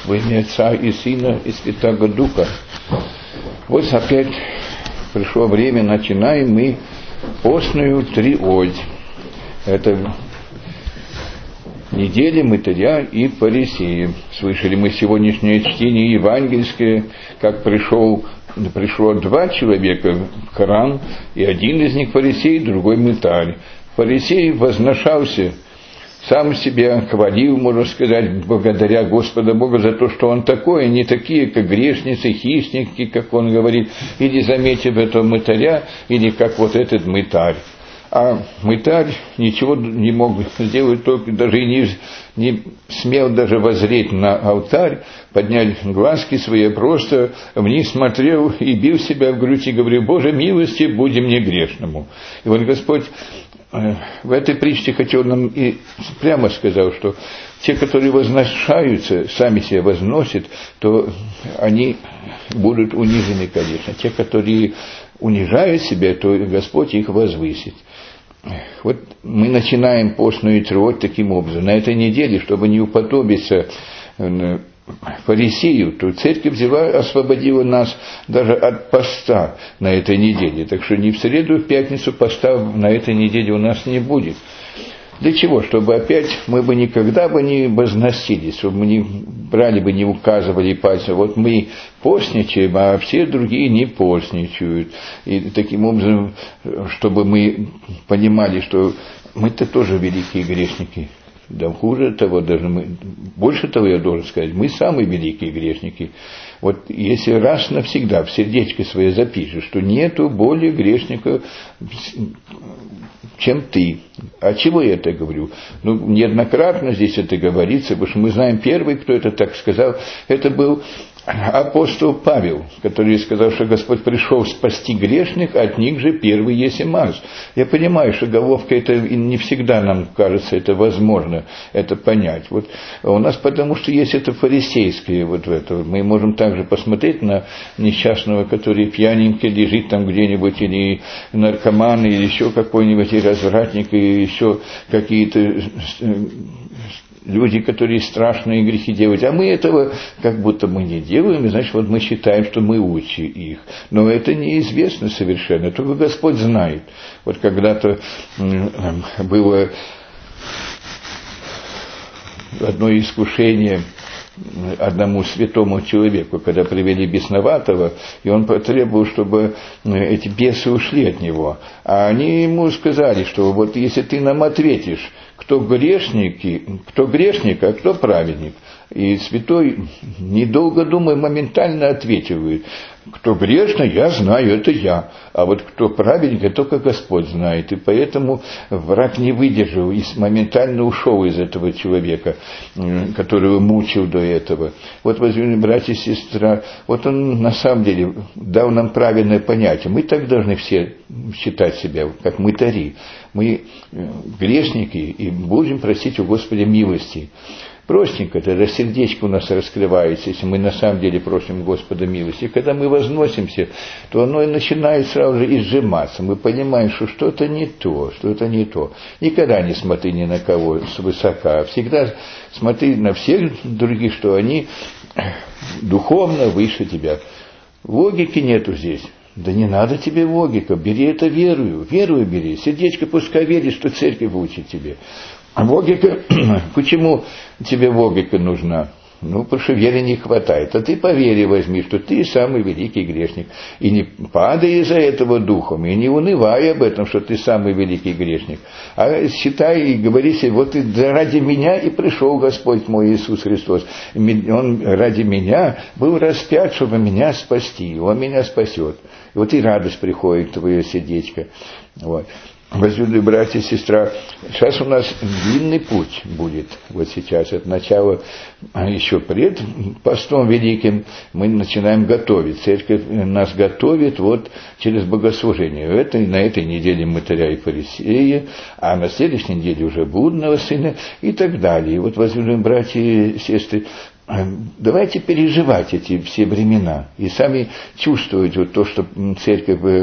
Во имя Отца и Сына и Святаго Духа. Вот опять пришло время, начинаем мы постную триодь. Это неделя мытаря и фарисея. Слышали мы сегодняшнее чтение евангельское, как пришло два человека в храм, и один из них фарисей, другой мытарь. Фарисей возношался, сам себя хвалил, можно сказать, благодаря Господа Бога за то, что он такой, не такие, как грешницы, хищники, как он говорит, или заметив этого мытаря, или как вот этот мытарь. А мытарь ничего не мог сделать, только даже не смел даже воззреть на алтарь, поднять глазки свои, просто вниз смотрел и бил себя в грудь и говорил: «Боже, милости, буди мне грешному». И вот Господь в этой притче хотел нам и прямо сказал, что те, которые возношаются, сами себя возносят, то они будут унижены, конечно. Те, которые унижают себя, то Господь их возвысит. Вот мы начинаем постную триодь таким образом. На этой неделе, чтобы не уподобиться фарисею, то церковь освободила нас даже от поста на этой неделе. Так что ни в среду, в пятницу поста на этой неделе у нас не будет. Для чего? Чтобы опять мы бы никогда бы не возносились, чтобы мы не брали бы, не указывали пальцем. Вот мы постничаем, а все другие не постничают. И таким образом, чтобы мы понимали, что мы-то тоже великие грешники. Да хуже того, даже больше того я должен сказать, мы самые великие грешники. Вот если раз навсегда в сердечко свое запишешь, что нету более грешника, чем ты. А чего я это говорю? Неоднократно здесь это говорится, потому что мы знаем первый, кто это так сказал, это был апостол Павел, который сказал, что Господь пришел спасти грешных, от них же первый есть и маз. Я понимаю, что головка это не всегда нам кажется это возможно, это понять. Вот у нас потому что есть это фарисейское вот в это. Мы можем также посмотреть на несчастного, который пьяненький лежит там где-нибудь, или наркоман, или еще какой-нибудь, и развратник, и еще какие-то люди, которые страшные грехи делают, а мы этого как будто мы не делаем, и значит, вот мы считаем, что мы лучше их. Но это неизвестно совершенно, только Господь знает. Вот когда-то было одно искушение одному святому человеку, когда привели бесноватого, и он потребовал, чтобы эти бесы ушли от него. А они ему сказали, что вот если ты нам ответишь, кто грешник, а кто праведник. И святой, недолго думая, моментально ответил: кто грешный, я знаю, это я. А вот кто праведник, это только Господь знает. И поэтому враг не выдержал и моментально ушел из этого человека, которого мучил до этого. Вот, возьмите, братья и сестры, вот он на самом деле дал нам правильное понятие. Мы так должны все считать себя, как мытари. Мы грешники и будем просить у Господа милости. Простенько, тогда сердечко у нас раскрывается, если мы на самом деле просим Господа милости. И когда мы возносимся, то оно и начинает сразу же изжиматься. Мы понимаем, что что-то не то, что-то не то. Никогда не смотри ни на кого свысока, а всегда смотри на всех других, что они духовно выше тебя. Логики нету здесь. Да не надо тебе логика, бери это верою бери. Сердечко пускай верит, что церковь учит тебе. Логика, почему тебе логика нужна? Потому что веры не хватает. А ты по вере возьми, что ты самый великий грешник. И не падай из-за этого духом, и не унывай об этом, что ты самый великий грешник. А считай и говори себе: вот ради меня и пришел Господь мой Иисус Христос. Он ради меня был распят, чтобы меня спасти. Он меня спасет. И вот и радость приходит в твое сердечко. Вот. Возлюбленные братья и сестра, сейчас у нас длинный путь будет, вот сейчас, от начала, еще пред постом великим, мы начинаем готовить, церковь нас готовит вот через богослужение, на этой неделе мытаря и фарисея, а на следующей неделе уже блудного сына и так далее. И вот, возлюбленные братья и сестры, давайте переживать эти все времена и сами чувствовать вот то, что церковь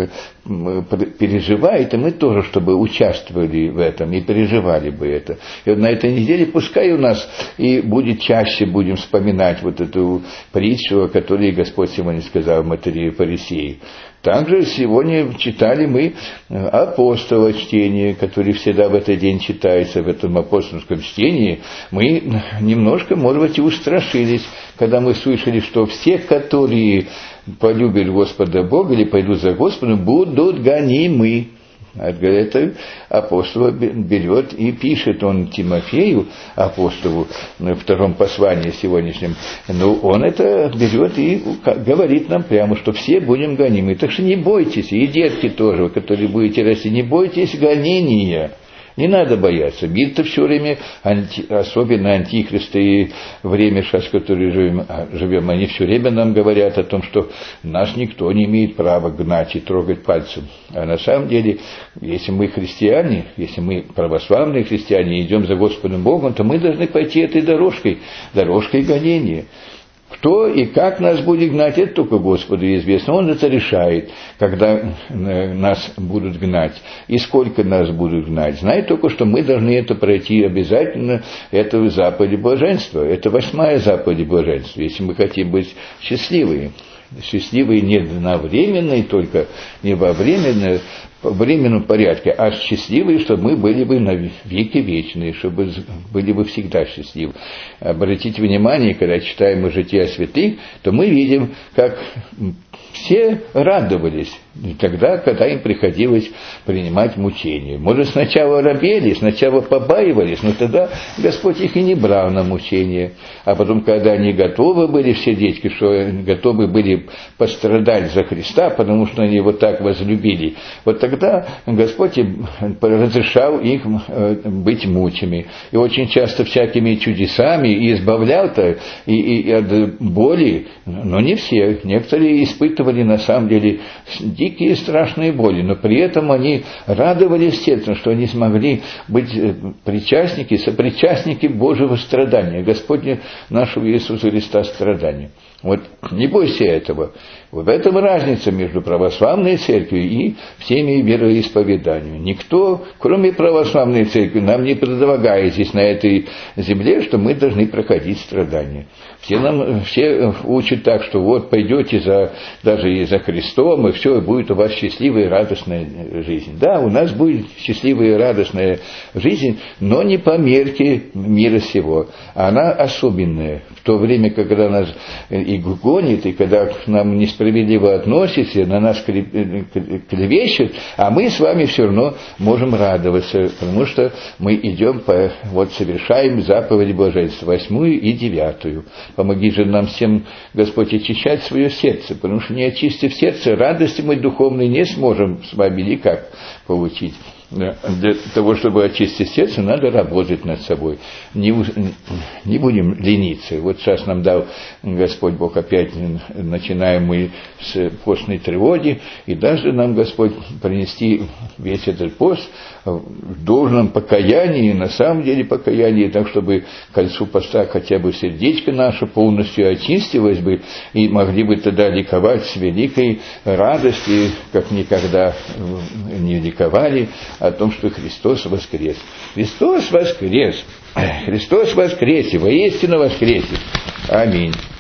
переживает, и мы тоже, чтобы участвовали в этом и переживали бы это. И вот на этой неделе пускай у нас и будет чаще будем вспоминать вот эту притчу, о которой Господь сегодня сказал матери Фарисеи. Также сегодня читали мы апостола чтение, которое всегда в этот день читается, в этом апостольском чтении. Мы немножко, может быть, и устрашились, когда мы слышали, что все, которые полюбят Господа Бога или пойдут за Господом, будут гонимы. Это апостол берет и пишет он Тимофею, апостолу, в втором послании сегодняшнем, но он это берет и говорит нам прямо, что все будем гонимы. Так что не бойтесь, и детки тоже, которые будете расти, не бойтесь гонения. Не надо бояться. Мир-то все время, особенно антихристы и время сейчас, в которое живем, они все время нам говорят о том, что нас никто не имеет права гнать и трогать пальцем. А на самом деле, если мы христиане, если мы православные христиане, идем за Господом Богом, то мы должны пойти этой дорожкой гонения. Кто и как нас будет гнать, это только Господу известно. Он это решает, когда нас будут гнать, и сколько нас будут гнать. Знает только, что мы должны это пройти обязательно, это в заповеди блаженства. Это 8-я заповедь блаженства, если мы хотим быть счастливыми. Счастливые не одновременно, только не во временном порядке, а счастливые, чтобы мы были бы на веки вечные, чтобы были бы всегда счастливы. Обратите внимание, когда читаем о житии святых, то мы видим, как все радовались тогда, когда им приходилось принимать мучения. Может, сначала робели, сначала побаивались, но тогда Господь их и не брал на мучения. А потом, когда они готовы были, все детки, что готовы были пострадать за Христа, потому что они его так возлюбили, вот тогда Господь разрешал их быть мучими. И очень часто всякими чудесами и избавлял-то и от боли, но не все. Некоторые испытывали на самом деле дикие страшные боли, но при этом они радовались сердцем, что они смогли быть причастники, сопричастники Божьего страдания, Господня нашего Иисуса Христа страдания. Вот не бойся этого. Вот в этом разница между православной церковью и всеми вероисповеданиями. Никто, кроме православной церкви, нам не предлагает здесь на этой земле, что мы должны проходить страдания. Все учат так, что вот пойдете даже и за Христом, и все, и будет у вас счастливая и радостная жизнь. Да, у нас будет счастливая и радостная жизнь, но не по мерке мира сего. Она особенная. В то время, когда нас и гонит, и когда к нам несправедливо относится, на нас клевещут, а мы с вами все равно можем радоваться, потому что мы идем совершаем заповеди блаженства, 8-ю и 9-ю. Помоги же нам всем, Господь, очищать свое сердце, потому что не очистив сердце, радости мы духовной не сможем с вами никак получить. Для того, чтобы очистить сердце, надо работать над собой. Не будем лениться. Вот сейчас нам дал Господь Бог, опять начинаем мы с постной тревоги, и даже нам Господь принести весь этот пост в должном покаянии, на самом деле покаянии, так, чтобы к концу поста хотя бы сердечко наше полностью очистилось бы, и могли бы тогда ликовать с великой радостью, как никогда не ликовали, о том, что Христос воскрес. Христос воскрес! Христос воскресе! Воистину воскресе! Аминь!